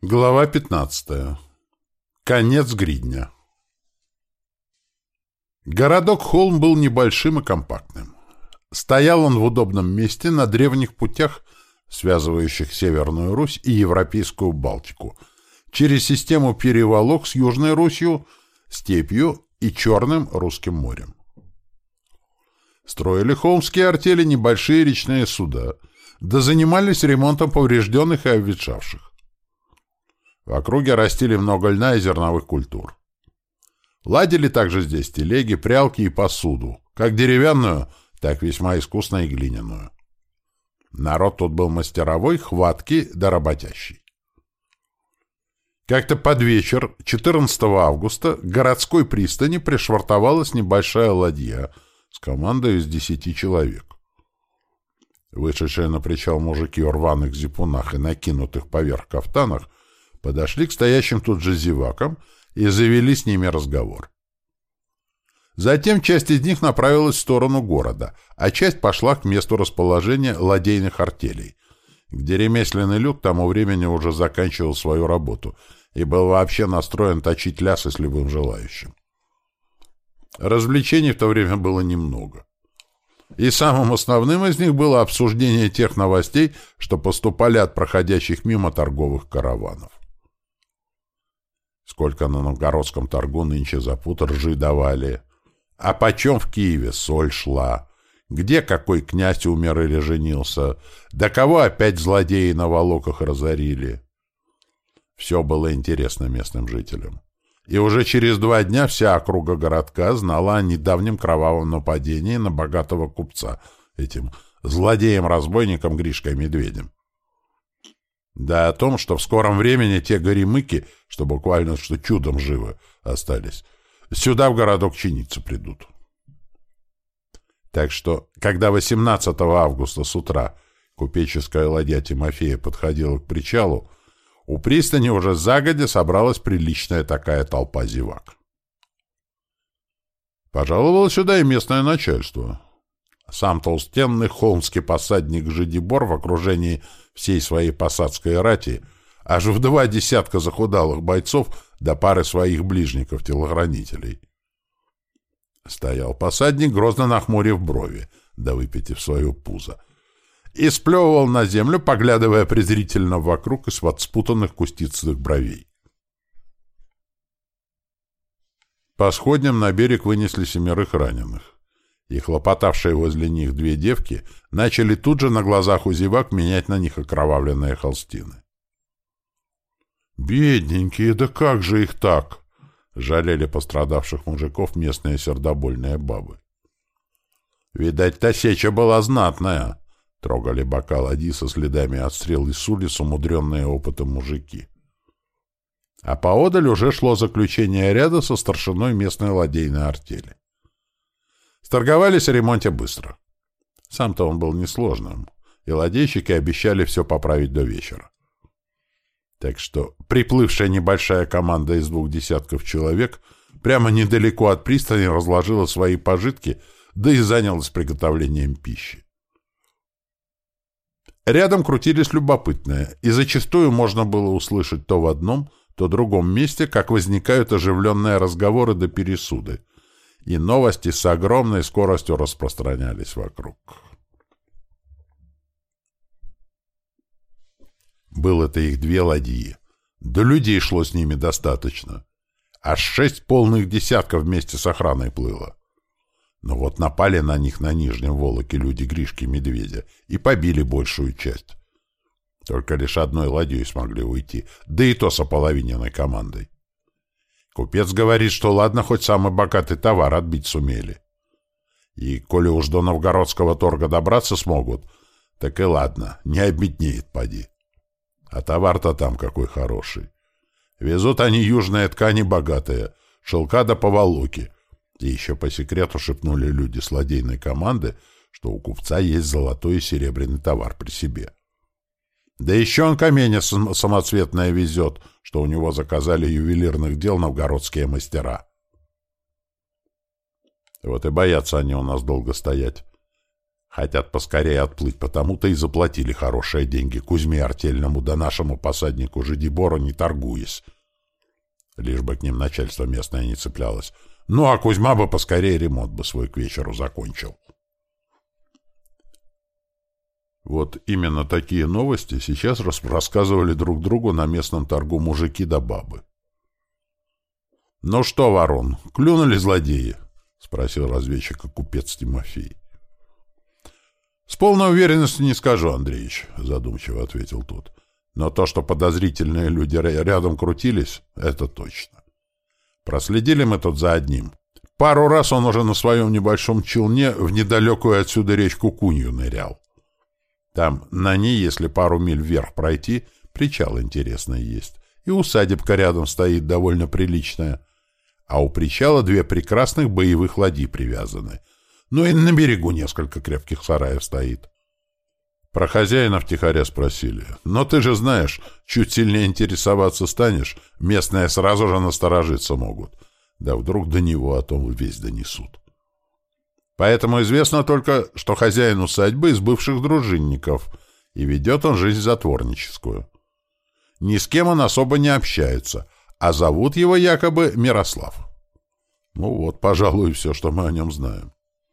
Глава 15. Конец гридня. Городок Холм был небольшим и компактным. Стоял он в удобном месте на древних путях, связывающих Северную Русь и Европейскую Балтику, через систему переволок с Южной Русью, степью и Черным Русским морем. Строили холмские артели небольшие речные суда, да занимались ремонтом поврежденных и обветшавших. В округе растили много льна и зерновых культур. Ладили также здесь телеги, прялки и посуду, как деревянную, так весьма искусно и глиняную. Народ тут был мастеровой, хваткий да работящий. Как-то под вечер, 14 августа, к городской пристани пришвартовалась небольшая ладья с командой из 10 человек. Вышедшие на причал мужики в рваных зипунах и накинутых поверх кафтанах подошли к стоящим тут же зевакам и завели с ними разговор. Затем часть из них направилась в сторону города, а часть пошла к месту расположения ладейных артелей, где ремесленный люд к тому времени уже заканчивал свою работу и был вообще настроен точить лясы с любым желающим. Развлечений в то время было немного. И самым основным из них было обсуждение тех новостей, что поступали от проходящих мимо торговых караванов. Сколько на новгородском торгу нынче за пуд ржи давали, а почем в Киеве соль шла, где какой князь умер или женился, да кого опять злодеи на волоках разорили. Все было интересно местным жителям. И уже через 2 дня вся округа городка знала о недавнем кровавом нападении на богатого купца, этим злодеем-разбойником Гришкой Медведем. Да о том, что в скором времени те горемыки, что буквально что чудом живы остались, сюда в городок чиниться придут. Так что, когда 18 августа с утра купеческая ладья Тимофея подходила к причалу, у пристани уже загодя собралась приличная такая толпа зевак. Пожаловало сюда и местное начальство. Сам толстенный холмский посадник Жидибор в окружении всей своей посадской рати, аж в 2 десятка захудалых бойцов до пары своих ближников-телохранителей. Стоял посадник, грозно нахмурив брови, да выпитив свое пузо, и сплевывал на землю, поглядывая презрительно вокруг из-под спутанных кустистых бровей. По сходням на берег вынесли 7 раненых, и хлопотавшие возле них 2 девки начали тут же на глазах у зевак менять на них окровавленные холстины. «Бедненькие, да как же их так?» — жалели пострадавших мужиков местные сердобольные бабы. «Видать, та сеча была знатная», — трогали бока ладьи со следами от стрел и сулис умудренные опытом мужики. А поодаль уже шло заключение ряда со старшиной местной ладейной артели. Сторговались о ремонте быстро. Сам-то он был несложным, и ладейщики обещали все поправить до вечера. Так что приплывшая небольшая команда из 2 десятков человек прямо недалеко от пристани разложила свои пожитки, да и занялась приготовлением пищи. Рядом крутились любопытные, и зачастую можно было услышать то в одном, то в другом месте, как возникают оживленные разговоры да пересуды, и новости с огромной скоростью распространялись вокруг. Было-то их 2 ладьи, да людей шло с ними достаточно. Аж 6 полных десятков вместе с охраной плыло. Но вот напали на них на Нижнем Волоке люди Гришки Медведя и побили большую часть. Только лишь одной ладьей смогли уйти, да и то с ополовиненной командой. Купец говорит, что ладно, хоть самый богатый товар отбить сумели. И коли уж до новгородского торга добраться смогут, так и ладно, не обеднеет поди. А товар-то там какой хороший. Везут они южные ткани богатые, шелка да поволоки. И еще по секрету шепнули люди с ладейной команды, что у купца есть золотой и серебряный товар при себе. Да еще он камень самоцветное везет, что у него заказали ювелирных дел новгородские мастера. Вот и боятся они у нас долго стоять. Хотят поскорее отплыть, потому-то и заплатили хорошие деньги Кузьме Артельному да нашему посаднику Жидибору, не торгуясь. Лишь бы к ним начальство местное не цеплялось. Ну, а Кузьма бы поскорее ремонт бы свой к вечеру закончил. Вот именно такие новости сейчас рассказывали друг другу на местном торгу мужики да бабы. — Ну что, Ворон, клюнули злодеи? — спросил разведчика купец Тимофей. — С полной уверенностью не скажу, Андреич, — задумчиво ответил тот. — Но то, что подозрительные люди рядом крутились, это точно. Проследили мы тут за одним. Пару раз он уже на своем небольшом челне в недалекую отсюда речку Кунью нырял. Там на ней, если пару миль вверх пройти, причал интересный есть. И усадебка рядом стоит довольно приличная. А у причала две прекрасных боевых ладьи привязаны. Ну и на берегу несколько крепких сараев стоит. Про хозяина втихаря спросили. Но ты же знаешь, чуть сильнее интересоваться станешь, местные сразу же насторожиться могут. Да вдруг до него о том весть донесут. Поэтому известно только, что хозяин усадьбы из бывших дружинников, и ведет он жизнь затворническую. Ни с кем он особо не общается, а зовут его якобы Мирослав. Ну вот, пожалуй, все, что мы о нем знаем.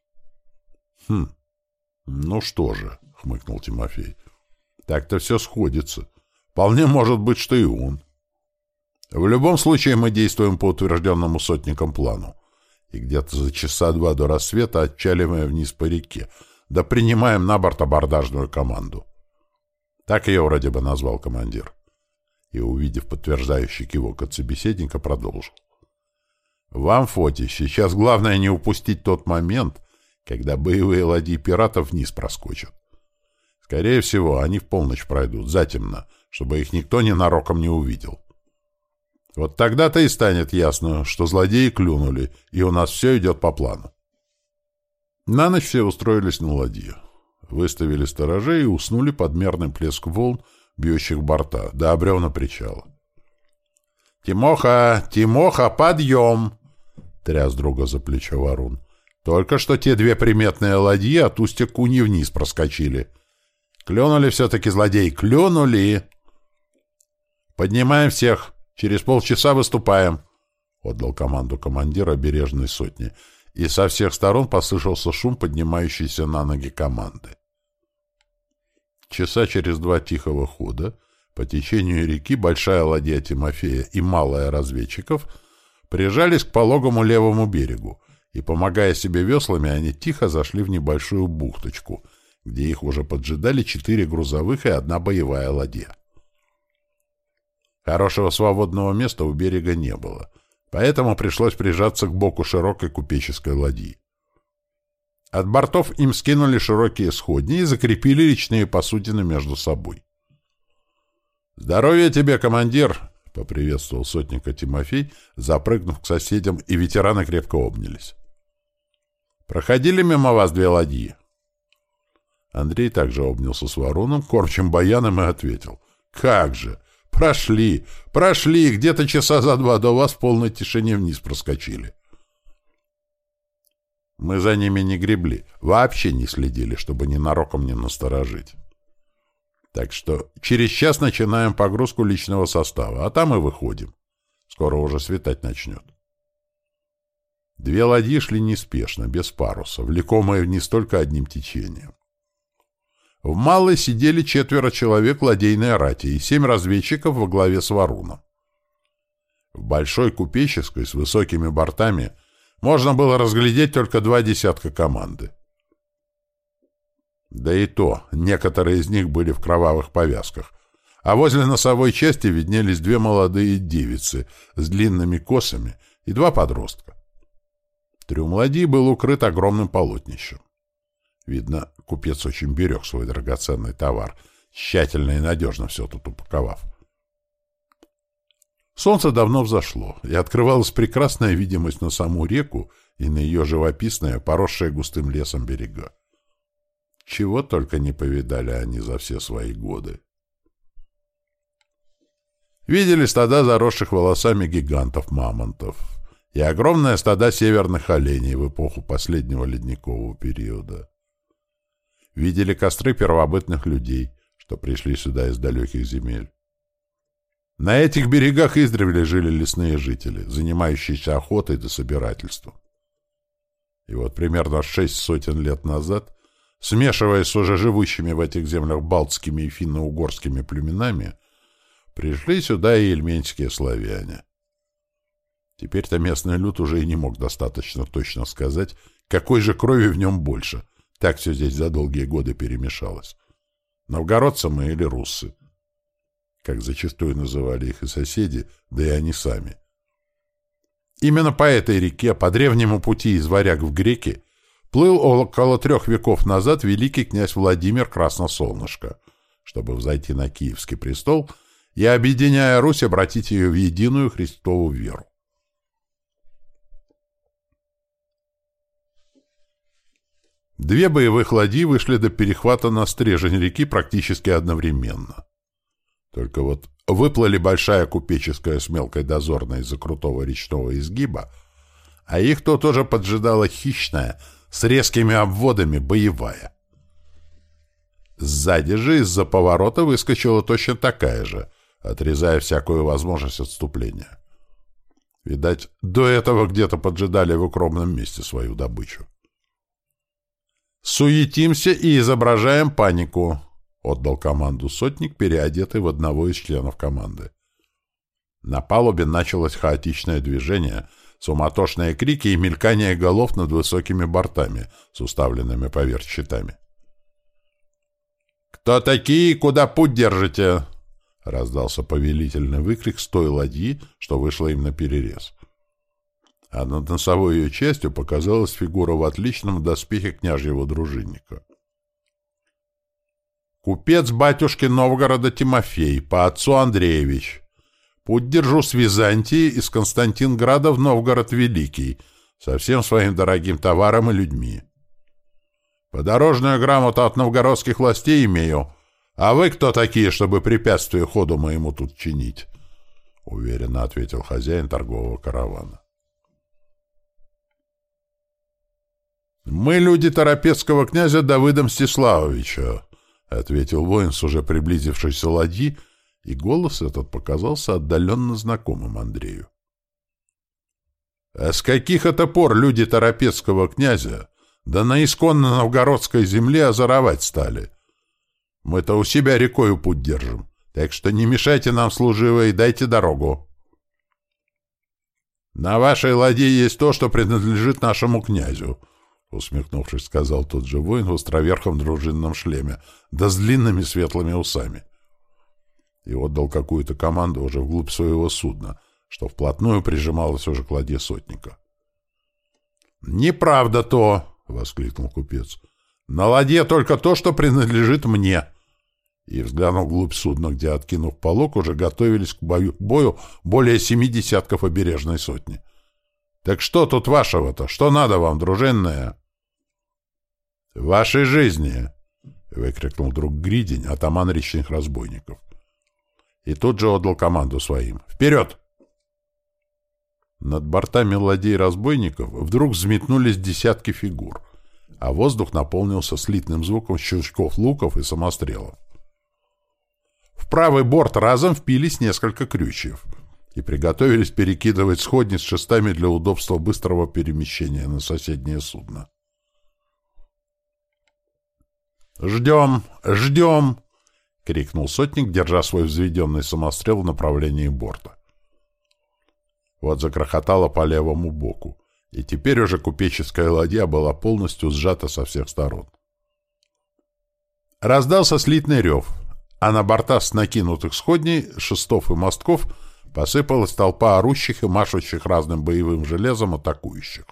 — Ну что же, — хмыкнул Тимофей, — так-то все сходится. Вполне может быть, что и он. В любом случае мы действуем по утвержденному сотником плану. И где-то за часа два до рассвета отчаливаем вниз по реке, да принимаем на борт абордажную команду. Так ее вроде бы назвал командир. И, увидев подтверждающий кивок от собеседника, продолжил. Вам, Фотич, сейчас главное не упустить тот момент, когда боевые ладьи пиратов вниз проскочат. Скорее всего, они в полночь пройдут, затемно, чтобы их никто ненароком не увидел. Вот тогда-то и станет ясно, что злодеи клюнули, и у нас все идет по плану. На ночь все устроились на ладье. Выставили сторожей и уснули под мерный плеск волн, бьющих борта, до бревна причала. «Тимоха! Тимоха, подъем!» — тряс друга за плечо Варун. «Только что те две приметные ладьи от устья Куни вниз проскочили. Клюнули все-таки злодеи, клюнули!» «Поднимаем всех! Через полчаса выступаем!» — отдал команду командир обережной сотни, и со всех сторон послышался шум поднимающейся на ноги команды. Часа через два тихого хода по течению реки большая ладья Тимофея и малая разведчиков прижались к пологому левому берегу, и, помогая себе веслами, они тихо зашли в небольшую бухточку, где их уже поджидали 4 грузовых и 1 боевая ладья. Хорошего свободного места у берега не было, поэтому пришлось прижаться к боку широкой купеческой ладьи. От бортов им скинули широкие сходни и закрепили речные посудины между собой. «Здоровья тебе, командир!» — поприветствовал сотника Тимофей, запрыгнув к соседям, и ветераны крепко обнялись. «Проходили мимо вас 2 ладьи?» Андрей также обнялся с Вороном, кормчим баяном, и ответил. «Как же! Прошли! Прошли! Где-то часа за 2 до вас в полной тишине вниз проскочили». Мы за ними не гребли, вообще не следили, чтобы ненароком не насторожить. Так что через час начинаем погрузку личного состава, а там и выходим. Скоро уже светать начнет. 2 ладьи шли неспешно, без паруса, влекомые вниз только одним течением. В малой сидели 4 человек ладейной рати и 7 разведчиков во главе с Варуном. В большой купеческой с высокими бортами можно было разглядеть только 2 десятка команды. Да и то, некоторые из них были в кровавых повязках, а возле носовой части виднелись 2 молодые девицы с длинными косами и 2 подростка. Трюм ладьи был укрыт огромным полотнищем. Видно, купец очень берег свой драгоценный товар, тщательно и надежно все тут упаковав. Солнце давно взошло, и открывалась прекрасная видимость на саму реку и на ее живописные, поросшие густым лесом берега. Чего только не повидали они за все свои годы. Видели стада заросших волосами гигантов-мамонтов и огромные стада северных оленей в эпоху последнего ледникового периода. видели костры первобытных людей, что пришли сюда из далеких земель. На этих берегах издревле жили лесные жители, занимающиеся охотой да собирательством. И вот примерно 600 лет назад, смешиваясь с уже живущими в этих землях балтскими и финно-угорскими племенами, пришли сюда и ельменские славяне. Теперь-то местный люд уже и не мог достаточно точно сказать, какой же крови в нем больше. Так все здесь за долгие годы перемешалось. Новгородцы мы или руссы, как зачастую называли их и соседи, да и они сами. Именно по этой реке, по древнему пути из Варяг в Греки, плыл около 3 веков назад великий князь Владимир Красносолнышко, чтобы взойти на Киевский престол и, объединяя Русь, обратить ее в единую Христову веру. Две боевых ладьи вышли до перехвата на стрежень реки практически одновременно. Только вот выплыли большая купеческая с мелкой дозорной из-за крутого речного изгиба, а их то тоже поджидала хищная, с резкими обводами, боевая. Сзади же из-за поворота выскочила точно такая же, отрезая всякую возможность отступления. Видать, до этого где-то поджидали в укромном месте свою добычу. «Суетимся и изображаем панику», — отдал команду сотник, переодетый в одного из членов команды. На палубе началось хаотичное движение, суматошные крики и мелькание голов над высокими бортами с уставленными поверх щитами. «Кто такие? Куда путь держите?» — раздался повелительный выкрик с той ладьи, что вышла им наперерез. А над носовой ее частью показалась фигура в отличном доспехе княжьего дружинника. «Купец батюшки Новгорода Тимофей, по отцу Андреевич. Путь держу с Византии из Константинграда в Новгород Великий, со всем своим дорогим товаром и людьми. Подорожную грамоту от новгородских властей имею. А вы кто такие, чтобы препятствие ходу моему тут чинить?» — уверенно ответил хозяин торгового каравана. «Мы люди Торопецкого князя Давыда Мстиславовича», — ответил воин с уже приблизившейся ладьи, и голос этот показался отдаленно знакомым Андрею. «А с каких это пор люди Торопецкого князя да на исконно новгородской земле озоровать стали? Мы-то у себя рекою путь держим, так что не мешайте нам, служивые, дайте дорогу. На вашей ладье есть то, что принадлежит нашему князю», — усмехнувшись, сказал тот же воин в островерхом дружинном шлеме, да с длинными светлыми усами. И отдал какую-то команду уже вглубь своего судна, что вплотную прижималось уже к ладье сотника. «Неправда то!» — воскликнул купец. «На ладье только то, что принадлежит мне!» И взглянул вглубь судна, где, откинув полог, уже готовились к бою более 7 десятков обережной сотни. «Так что тут вашего-то? Что надо вам, дружинная?» «Вашей жизни!» — выкрикнул друг Гридень, атаман речных разбойников. И тут же отдал команду своим. «Вперед!» Над бортами ладей разбойников вдруг взметнулись десятки фигур, а воздух наполнился слитным звуком щелчков луков и самострелов. В правый борт разом впились несколько крючьев и приготовились перекидывать сходни с шестами для удобства быстрого перемещения на соседнее судно. «Ждем! Ждем!» — крикнул сотник, держа свой взведенный самострел в направлении борта. Вот загрохотало по левому боку, и теперь уже купеческая ладья была полностью сжата со всех сторон. Раздался слитный рев, а на борта с накинутых сходней, шестов и мостков посыпалась толпа орущих и машущих разным боевым железом атакующих.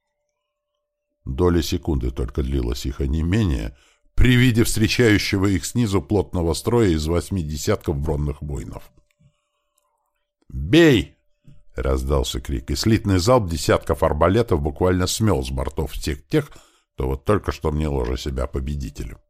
Доли секунды только длилось их онемение при виде встречающего их снизу плотного строя из 8 десятков бронных воинов. «Бей!» — раздался крик, и слитный залп десятков арбалетов буквально смел с бортов всех тех, кто вот только что мне ложа себя победителем.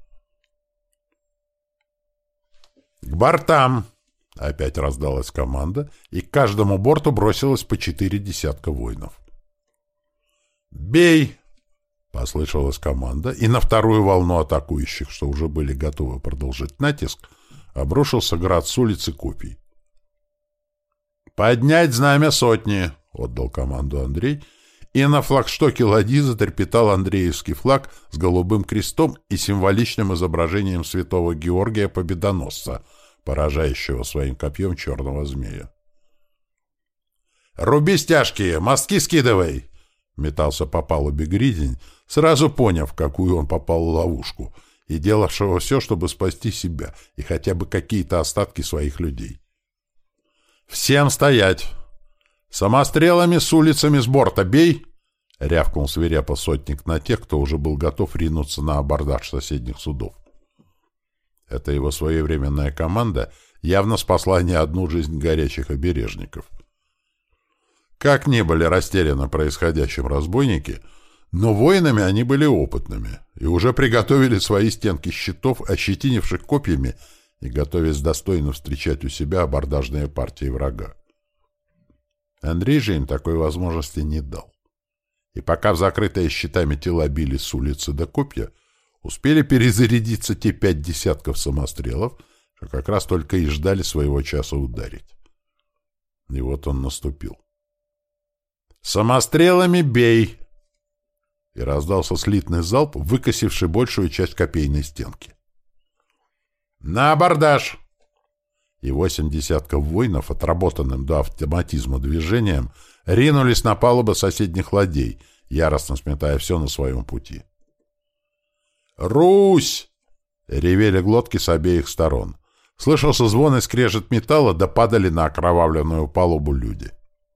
«К бортам!» — опять раздалась команда, и к каждому борту бросилось по 4 десятка воинов. «Бей!» — Послышалась команда, и на вторую волну атакующих, что уже были готовы продолжить натиск, обрушился град с улицы копий. «Поднять знамя сотни!» — отдал команду Андрей, и на флагштоке ладьи затрепетал Андреевский флаг с голубым крестом и символичным изображением святого Георгия Победоносца, поражающего своим копьем черного змея. «Руби стяжки! Мостки скидывай!» — метался по палубе Гридень, сразу поняв, в какую он попал в ловушку, и делавшего все, чтобы спасти себя и хотя бы какие-то остатки своих людей. «Всем стоять! Самострелами с улицами с борта бей!» — рявкнул свирепо сотник на тех, кто уже был готов ринуться на абордаж соседних судов. Эта его своевременная команда явно спасла не одну жизнь горячих обережников. Как ни были растеряны происходящим разбойники, но воинами они были опытными и уже приготовили свои стенки щитов, ощетинивших копьями и готовясь достойно встречать у себя абордажные партии врага. Андрей же им такой возможности не дал. И пока в закрытые щитами тела били с улицы до копья, успели перезарядиться те 5 десятков самострелов, что как раз только и ждали своего часа ударить. И вот он наступил. «Самострелами бей!» И раздался слитный залп, выкосивший большую часть копейной стенки. «На абордаж!» И 8 десятков воинов, отработанным до автоматизма движением, ринулись на палубы соседних ладей, яростно сметая все на своем пути. «Русь!» — ревели глотки с обеих сторон. Слышался звон и скрежет металла, да падали на окровавленную палубу люди.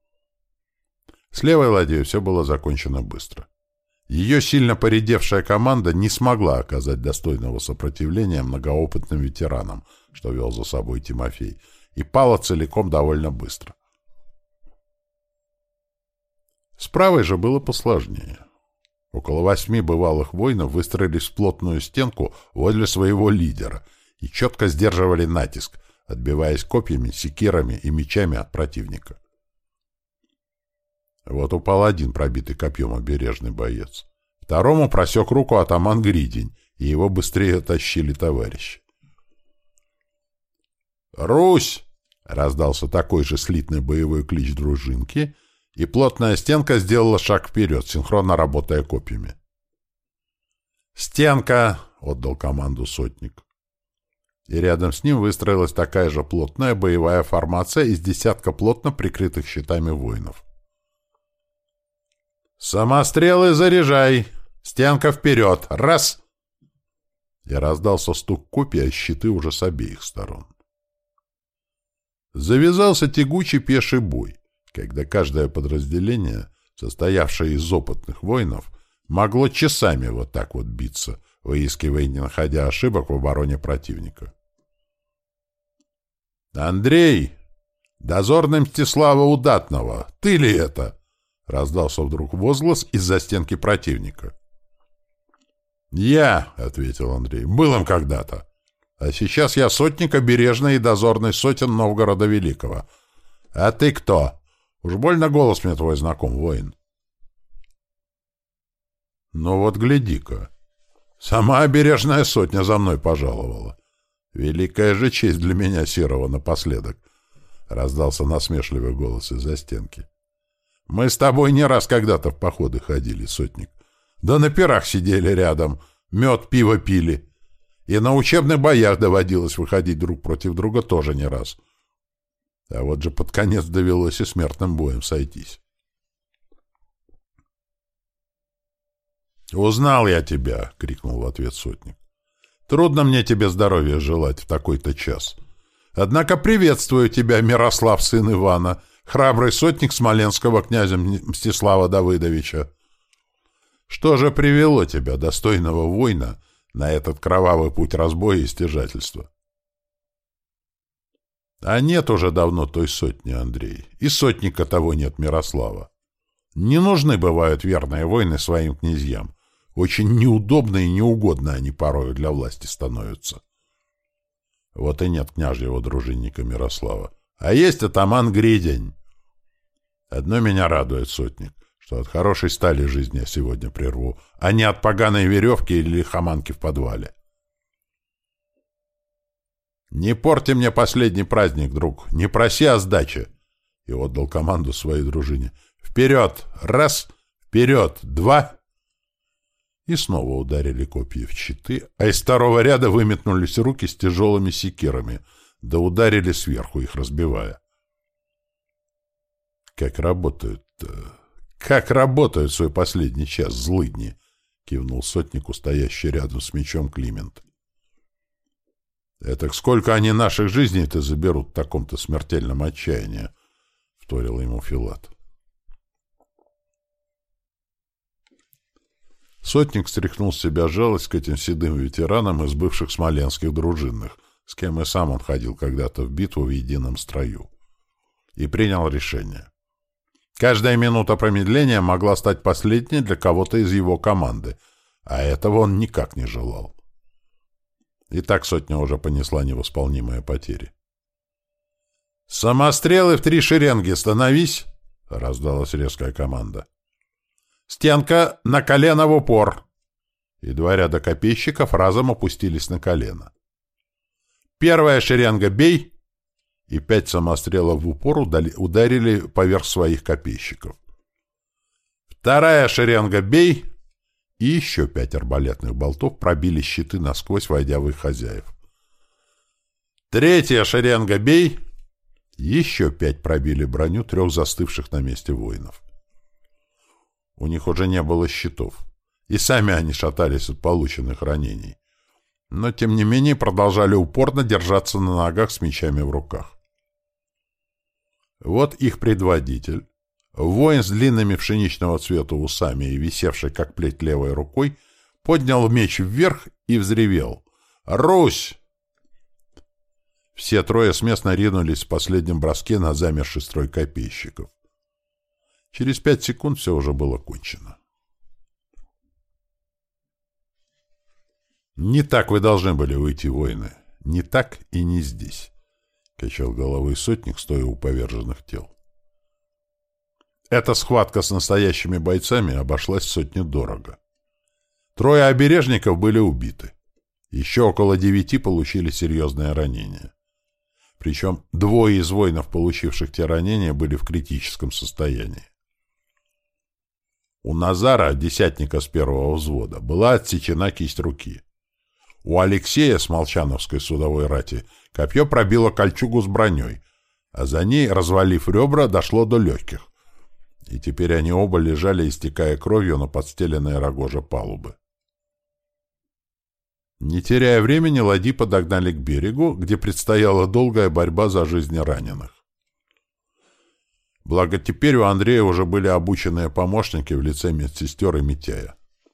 С левой ладьей все было закончено быстро. Ее сильно поредевшая команда не смогла оказать достойного сопротивления многоопытным ветеранам, что вел за собой Тимофей, и пала целиком довольно быстро. С правой же было посложнее. Около 8 бывалых воинов выстроились в плотную стенку возле своего лидера и четко сдерживали натиск, отбиваясь копьями, секирами и мечами от противника. Вот упал один пробитый копьем обережный боец. Второму просек руку атаман Гридень, и его быстрее тащили товарищи. «Русь!» — раздался такой же слитный боевой клич дружинки, и плотная стенка сделала шаг вперед, синхронно работая копьями. «Стенка!» — отдал команду сотник. И рядом с ним выстроилась такая же плотная боевая формация из десятка плотно прикрытых щитами воинов. «Самострелы заряжай! Стенка вперед! Раз!» И раздался стук копий, а щиты уже с обеих сторон. Завязался тягучий пеший бой, когда каждое подразделение, состоявшее из опытных воинов, могло часами вот так вот биться, выискивая и не находя ошибок в обороне противника. «Андрей! Дозорный Мстислава Удатного! Ты ли это?» — раздался вдруг возглас из-за стенки противника. «Я», — ответил Андрей, — «был им когда-то. А сейчас я сотник обережный и дозорный сотен Новгорода Великого. А ты кто? Уж больно голос мне твой знаком, воин». «Ну вот гляди-ка. Сама обережная сотня за мной пожаловала. Великая же честь для меня, серого, напоследок», — раздался насмешливый голос из-за стенки. «Мы с тобой не раз когда-то в походы ходили, сотник. Да на пирах сидели рядом, мед, пиво пили. И на учебных боях доводилось выходить друг против друга тоже не раз. А вот же под конец довелось и смертным боем сойтись». «Узнал я тебя!» — крикнул в ответ сотник. «Трудно мне тебе здоровья желать в такой-то час. Однако приветствую тебя, Мирослав, сын Ивана, храбрый сотник смоленского князя Мстислава Давыдовича. Что же привело тебя, достойного воина, на этот кровавый путь разбоя и стяжательства?» «А нет уже давно той сотни, Андрей, и сотника того нет, Мирослава. Не нужны бывают верные воины своим князьям. Очень неудобно и неугодно они порою для власти становятся. Вот и нет княжьего дружинника Мирослава. А есть атаман Гридень. Одно меня радует, сотник, что от хорошей стали жизни я сегодня прерву, а не от поганой веревки или лихоманки в подвале. «Не порти мне последний праздник, друг, не проси о сдаче!» И отдал команду своей дружине. «Вперед! Раз! Вперед! Два!» И снова ударили копья в щиты, а из второго ряда выметнулись руки с тяжелыми секирами, да ударили сверху, их разбивая. «Как работают-то? Как работают свой последний час, злыдни!» — кивнул сотнику, стоящий рядом с мечом Климент. «Этак сколько они наших жизней-то заберут в таком-то смертельном отчаянии?» — вторил ему Филат. Сотник стряхнул с себя жалость к этим седым ветеранам из бывших смоленских дружинных, с кем и сам он ходил когда-то в битву в едином строю, и принял решение. Каждая минута промедления могла стать последней для кого-то из его команды, а этого он никак не желал. И так сотня уже понесла невосполнимые потери. «Самострелы в 3 шеренги! Становись!» — раздалась резкая команда. «Стенка на колено в упор!» И 2 ряда копейщиков разом опустились на колено. «Первая шеренга бей!» И 5 самострелов в упор ударили поверх своих копейщиков. «Вторая шеренга бей!» И еще 5 арбалетных болтов пробили щиты насквозь, войдя в их хозяев. «Третья шеренга бей!» Еще 5 пробили броню 3 застывших на месте воинов. У них уже не было щитов, и сами они шатались от полученных ранений. Но, тем не менее, продолжали упорно держаться на ногах с мечами в руках. Вот их предводитель, воин с длинными пшеничного цвета усами и висевший как плеть левой рукой, поднял меч вверх и взревел: «Русь!» Все 3 сместно ринулись в последнем броске на замерший строй копейщиков. Через 5 секунд все уже было кончено. «Не так вы должны были уйти, воины. Не так и не здесь», — качал головой сотник, стоя у поверженных тел. Эта схватка с настоящими бойцами обошлась сотне дорого. 3 обережников были убиты. Еще около 9 получили серьезные ранения. Причем 2 из воинов, получивших те ранения, были в критическом состоянии. У Назара, десятника с 1-го взвода, была отсечена кисть руки. У Алексея с молчановской судовой рати копье пробило кольчугу с броней, а за ней, развалив ребра, дошло до легких. И теперь они оба лежали, истекая кровью на подстеленной рогоже палубы. Не теряя времени, ладьи подогнали к берегу, где предстояла долгая борьба за жизни раненых. Благо теперь у Андрея уже были обученные помощники в лице медсестер и Митяя.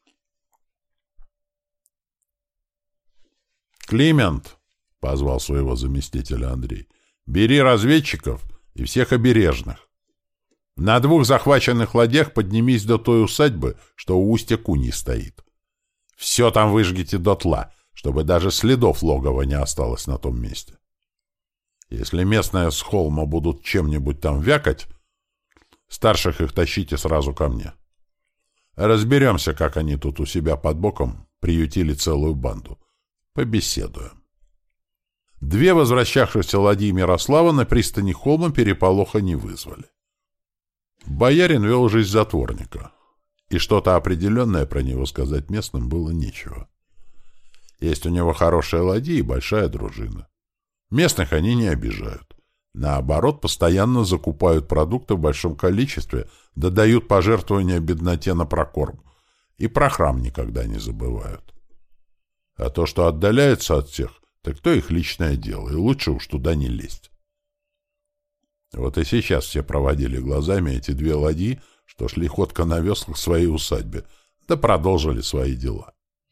«Климент!» — позвал своего заместителя Андрей. «Бери разведчиков и всех обережных. На 2 захваченных ладьях поднимись до той усадьбы, что у устья Куньи стоит. Все там выжгите дотла, чтобы даже следов логова не осталось на том месте. Если местные с холма будут чем-нибудь там вякать, старших их тащите сразу ко мне. Разберемся, как они тут у себя под боком приютили целую банду. Побеседуем». 2 возвращавшихся ладьи Мирослава на пристани холма переполоха не вызвали. Боярин вел жизнь затворника, и что-то определенное про него сказать местным было нечего. Есть у него хорошая ладья и большая дружина. Местных они не обижают. Наоборот, постоянно закупают продукты в большом количестве, да дают пожертвования бедноте на прокорм, и про храм никогда не забывают. А то, что отдаляются от всех, так то их личное дело, и лучше уж туда не лезть. Вот и сейчас все проводили глазами эти 2 ладьи, что шли ходко на веслах к своей усадьбе, да продолжили свои дела.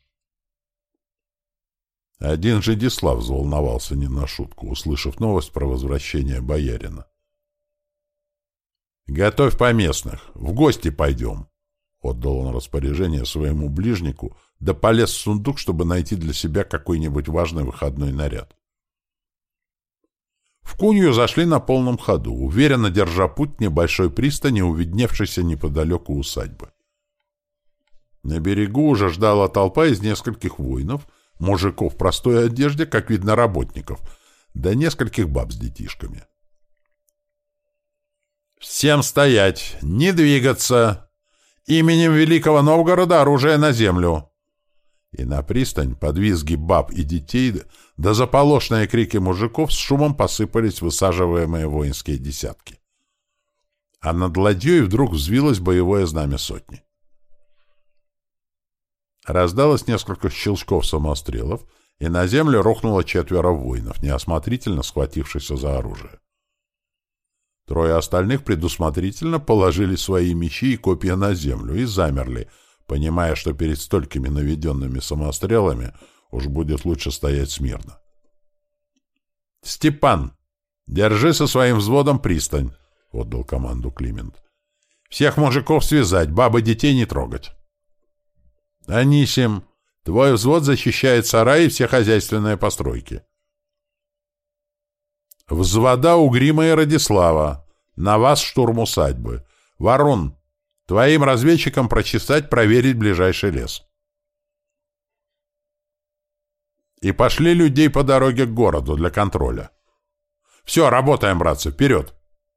Один Жидислав взволновался не на шутку, услышав новость про возвращение боярина. «Готовь поместных, в гости пойдем», — отдал он распоряжение своему ближнику, да полез в сундук, чтобы найти для себя какой-нибудь важный выходной наряд. В Кунью зашли на полном ходу, уверенно держа путь к небольшой пристани, увидневшейся неподалеку усадьбы. На берегу уже ждала толпа из нескольких воинов, мужиков в простой одежде, как видно, работников, да нескольких баб с детишками. «Всем стоять! Не двигаться! Именем Великого Новгорода оружие на землю!» И на пристань, под визги баб и детей, да заполошные крики мужиков с шумом посыпались высаживаемые воинские десятки. А над ладьей вдруг взвилось боевое знамя сотни. Раздалось несколько щелчков самострелов, и на землю рухнуло 4 воинов, неосмотрительно схватившихся за оружие. 3 остальных предусмотрительно положили свои мечи и копья на землю и замерли, понимая, что перед столькими наведенными самострелами уж будет лучше стоять смирно. «Степан, держи со своим взводом пристань», — отдал команду Климент. «Всех мужиков связать, бабы детей не трогать». «Анисим, твой взвод защищает сараи и все хозяйственные постройки». «Взвода Угрима и Радислава. На вас штурм усадьбы. Ворон, твоим разведчикам прочесать, проверить ближайший лес». «И пошли людей по дороге к городу для контроля». «Все, работаем, братцы, вперед!»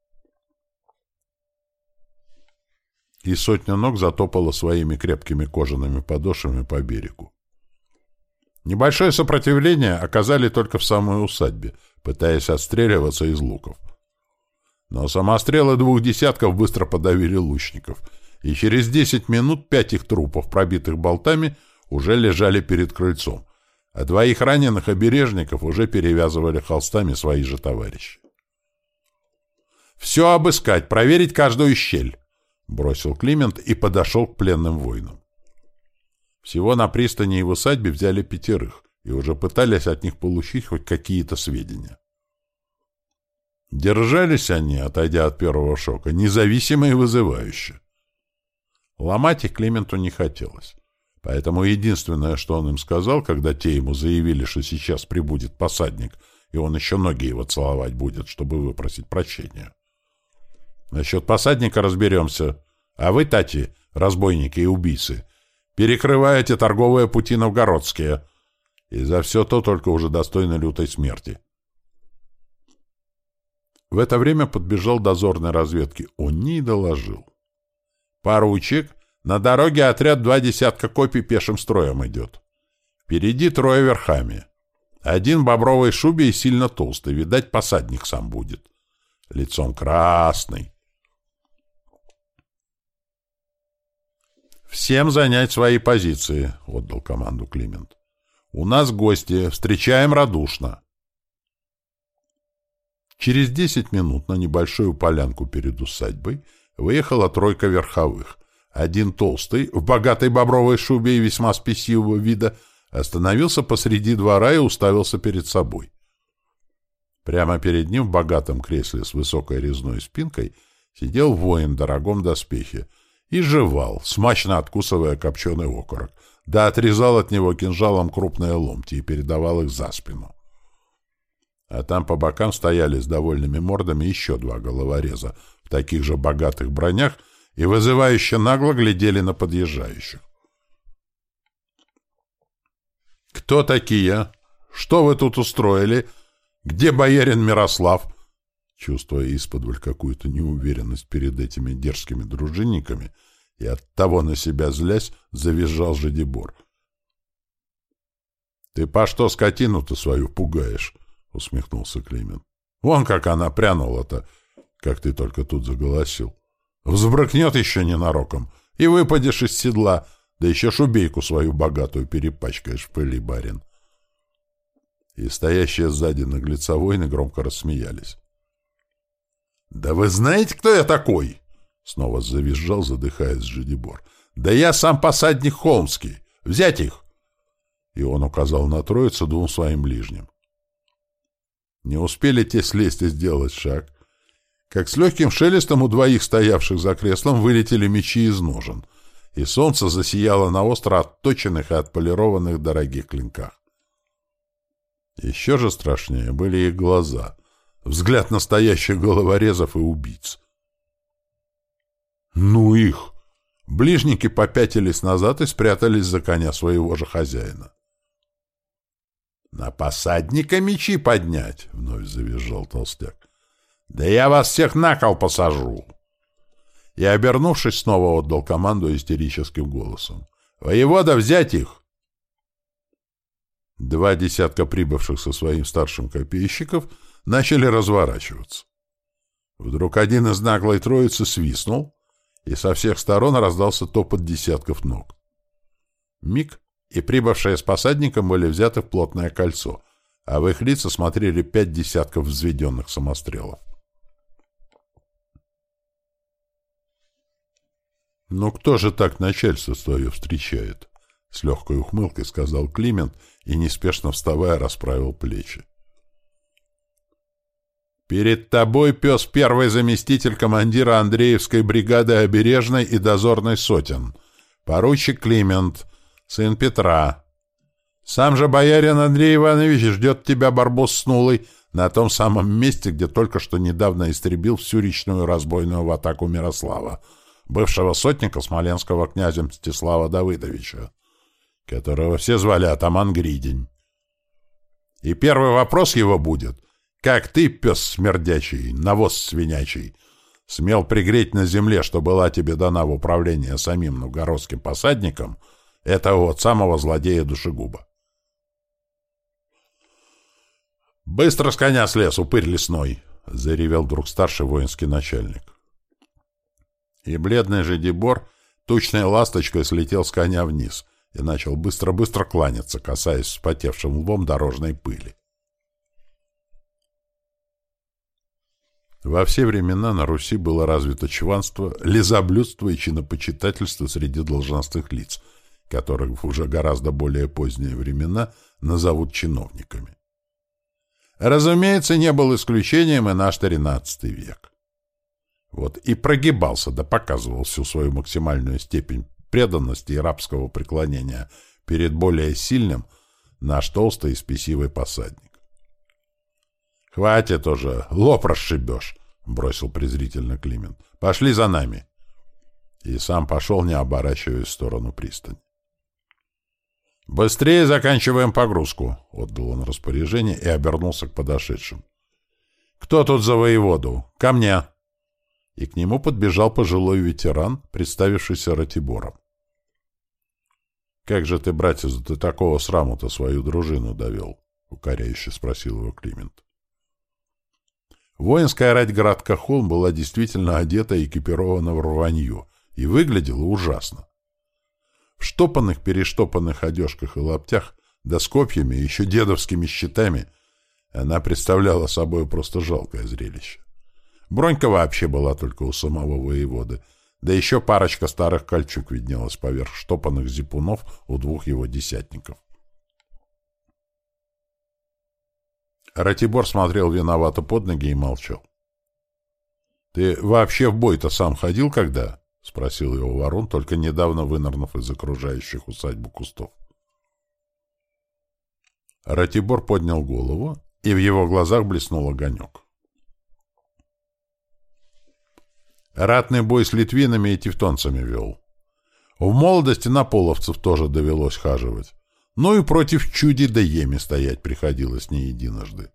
И 100 ног затопала своими крепкими кожаными подошвами по берегу. Небольшое сопротивление оказали только в самой усадьбе, пытаясь отстреливаться из луков. Но самострелы 2 десятков быстро подавили лучников, и через 10 минут 5 их трупов, пробитых болтами, уже лежали перед крыльцом, а 2 раненых обережников уже перевязывали холстами свои же товарищи. «Все обыскать, проверить каждую щель», — бросил Климент и подошел к пленным воинам. Всего на пристани и в усадьбе взяли 5 и уже пытались от них получить хоть какие-то сведения. Держались они, отойдя от первого шока, независимо и вызывающе. Ломать их Клименту не хотелось. Поэтому единственное, что он им сказал, когда те ему заявили, что сейчас прибудет посадник, и он еще ноги его целовать будет, чтобы выпросить прощения. Насчет посадника разберемся. А вы, Тати, разбойники и убийцы, перекрываете торговые пути новгородские. И за все то только уже достойно лютой смерти. В это время подбежал дозорной разведки Онни и доложил. «Поручик, на дороге отряд 2 десятка копий пешим строем идет. Впереди 3 верхами. 1 в бобровой шубе и сильно толстый, видать, посадник сам будет. Лицом красный. «Всем занять свои позиции», — отдал команду Климент. «У нас гости. Встречаем радушно». Через 10 минут на небольшую полянку перед усадьбой выехала 3 верховых. 1 толстый, в богатой бобровой шубе и весьма спесивого вида, остановился посреди двора и уставился перед собой. Прямо перед ним в богатом кресле с высокой резной спинкой сидел воин в дорогом доспехе и жевал, смачно откусывая копченый окорок, да отрезал от него кинжалом крупные ломти и передавал их за спину. А там по бокам стояли с довольными мордами еще 2 головореза в таких же богатых бронях и вызывающе нагло глядели на подъезжающих. «Кто такие? Что вы тут устроили? Где боярин Мирослав?» Чувствуя исподволь какую-то неуверенность перед этими дерзкими дружинниками и оттого на себя злясь, завизжал Жадибор. «Ты по что скотину-то свою пугаешь?» — усмехнулся Климент. «Вон как она прянула-то, как ты только тут заголосил. Взбрыкнет еще ненароком, и выпадешь из седла, да еще шубейку свою богатую перепачкаешь в пыли, барин». И стоящие сзади наглеца воины громко рассмеялись. «Да вы знаете, кто я такой?» — снова завизжал, задыхаясь Жадибор. «Да я сам посадник Холмский. Взять их!» И он указал на троицу 2 своим ближним. Не успели те слезть и сделать шаг, как с легким шелестом у 2 стоявших за креслом вылетели мечи из ножен, и солнце засияло на остро отточенных и отполированных дорогих клинках. Еще же страшнее были их глаза, взгляд настоящих головорезов и убийц. Ну их! Ближники попятились назад и спрятались за коня своего же хозяина. «На посадника мечи поднять!» — вновь завизжал толстяк. «Да я вас всех на кол посажу!» И, обернувшись, снова отдал команду истерическим голосом. «Воевода, взять их!» 2 десятка прибывших со своим старшим копейщиков начали разворачиваться. Вдруг один из наглой троицы свистнул, и со всех сторон раздался топот десятков ног. Миг, и прибывшие с посадником были взяты в плотное кольцо, а в их лица смотрели 5 десятков взведенных самострелов. «Ну кто же так начальство свое встречает?» — с легкой ухмылкой сказал Климент и, неспешно вставая, расправил плечи. «Перед тобой, пес, первый заместитель командира Андреевской бригады обережной и дозорной сотен, поручик Климент, сын Петра. Сам же боярин Андрей Иванович ждет тебя, барбос снулый, на том самом месте, где только что недавно истребил всю речную разбойную в атаку Мирослава, бывшего сотника смоленского князя Мстислава Давыдовича, которого все звали атаман Гридень. И первый вопрос его будет: как ты, пес смердячий, навоз свинячий, смел пригреть на земле, что была тебе дана в управление самим новгородским посадником, этого вот самого злодея-душегуба? «Быстро с коня слез, упырь лесной!» — заревел вдруг старший воинский начальник. И бледный жидибор тучной ласточкой слетел с коня вниз и начал быстро-быстро кланяться, касаясь вспотевшим лбом дорожной пыли. Во все времена на Руси было развито чванство, лизоблюдство и чинопочитательство среди должностных лиц, которых в уже гораздо более поздние времена назовут чиновниками. Разумеется, не был исключением и наш XIII век. Вот и прогибался, да показывал всю свою максимальную степень преданности и рабского преклонения перед более сильным наш толстый и спесивый посадник. «Хватит уже, лоб расшибешь», — бросил презрительно Климент. «Пошли за нами». И сам пошел, не оборачиваясь в сторону пристани. «Быстрее заканчиваем погрузку», — отдал он распоряжение и обернулся к подошедшим. «Кто тут за воеводу? Ко мне!» И к нему подбежал пожилой ветеран, представившийся Ратибором. «Как же ты, братец, ты такого сраму-то свою дружину довел?» — укоряюще спросил его Климент. Воинская рать городка Холм была действительно одета и экипирована в рванье и выглядела ужасно. В штопанных-перештопанных одежках и лаптях, да с копьями и еще дедовскими щитами, она представляла собой просто жалкое зрелище. Бронька вообще была только у самого воеводы, да еще парочка старых кольчуг виднелась поверх штопанных зипунов у 2 его десятников. Ратибор смотрел виновато под ноги и молчал. — Ты вообще в бой-то сам ходил когда? — спросил его Варун, только недавно вынырнув из окружающих усадьбу кустов. Ратибор поднял голову, и в его глазах блеснул огонек. Ратный бой с литвинами и тевтонцами вел. В молодости на половцев тоже довелось хаживать. Ну и против чуди да еми стоять приходилось не единожды.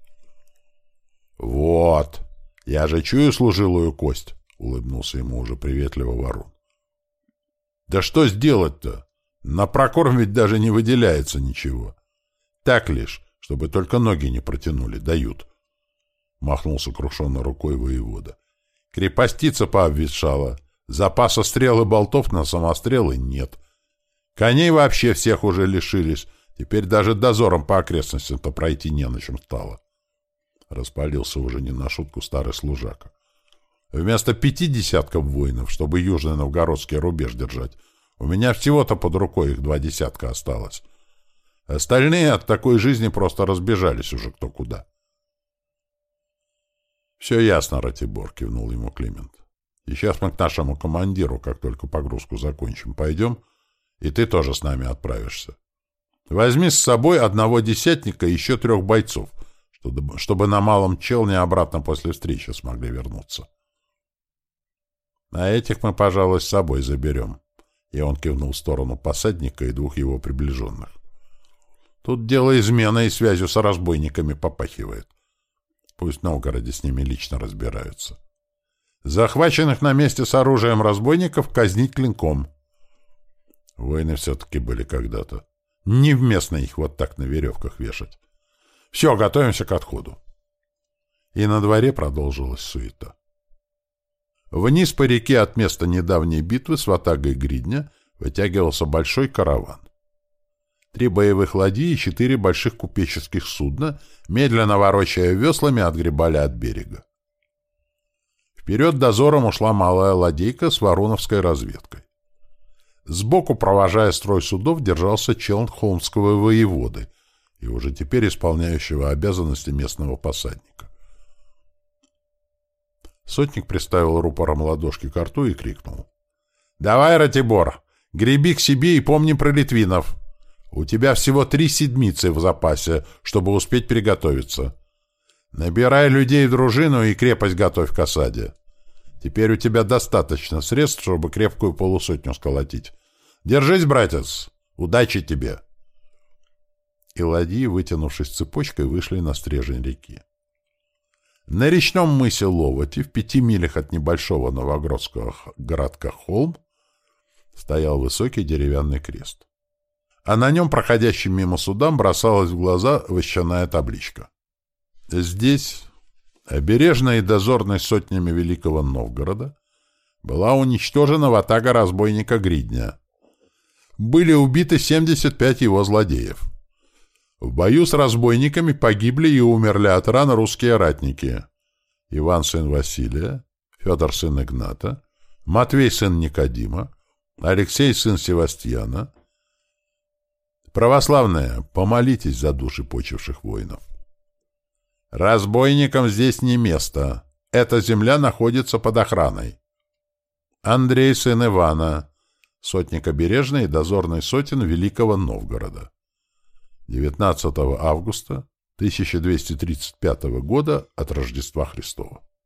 «Вот, я же чую служилую кость», — улыбнулся ему уже приветливо Варун. «Да что сделать-то? На прокорм ведь даже не выделяется ничего. Так лишь, чтобы только ноги не протянули, дают», — махнул сокрушенно рукой воевода. «Крепостица пообветшала, запаса стрел и болтов на самострелы нет. Коней вообще всех уже лишились, теперь даже дозором по окрестностям-то пройти не на чем стало». Распалился уже не на шутку старый служака. «Вместо 5 десятков воинов, чтобы южный новгородский рубеж держать, у меня всего-то под рукой их 2 десятка осталось. Остальные от такой жизни просто разбежались уже кто куда». «Все ясно, Ратибор», — кивнул ему Климент. «И сейчас мы к нашему командиру, как только погрузку закончим, пойдем, и ты тоже с нами отправишься. Возьми с собой 1 десятника и еще 3 бойцов, чтобы на малом челне обратно после встречи смогли вернуться. А этих мы, пожалуй, с собой заберем. И он кивнул в сторону посадника и двух его приближенных. Тут дело измены и связью с разбойниками попахивает. Пусть в Новгороде с ними лично разбираются. Захваченных на месте с оружием разбойников казнить клинком. Войны все-таки были когда-то. Невместно их вот так на веревках вешать. Все, готовимся к отходу. И на дворе продолжилась суета. Вниз по реке от места недавней битвы с ватагой Гридня вытягивался большой караван. 3 боевых ладьи и 4 больших купеческих судна, медленно ворочая веслами, отгребали от берега. Вперед дозором ушла малая ладейка с варуновской разведкой. Сбоку, провожая строй судов, держался челн холмского воеводы и уже теперь исполняющего обязанности местного посадника. Сотник приставил рупором ладошки к рту и крикнул: «Давай, Ратибор, греби к себе и помни про литвинов. У тебя всего 3 седмицы в запасе, чтобы успеть приготовиться. Набирай людей в дружину и крепость готовь к осаде. Теперь у тебя достаточно средств, чтобы крепкую полусотню сколотить. Держись, братец! Удачи тебе!» И ладьи, вытянувшись цепочкой, вышли на стрежень реки. На речном мысе Ловоти, в 5 милях от небольшого новогродского городка Холм, стоял высокий деревянный крест. А на нем, проходящим мимо судам, бросалась в глаза вощаная табличка. Здесь, обережной и дозорной сотнями Великого Новгорода, была уничтожена ватага разбойника Гридня. Были убиты 75 его злодеев. В бою с разбойниками погибли и умерли от ран русские ратники: Иван сын Василия, Федор сын Игната, Матвей сын Никодима, Алексей сын Севастьяна. Православные, помолитесь за души почивших воинов. Разбойникам здесь не место. Эта земля находится под охраной. Андрей сын Ивана, сотник обережной и дозорной сотен Великого Новгорода. 19 августа 1235 года от Рождества Христова.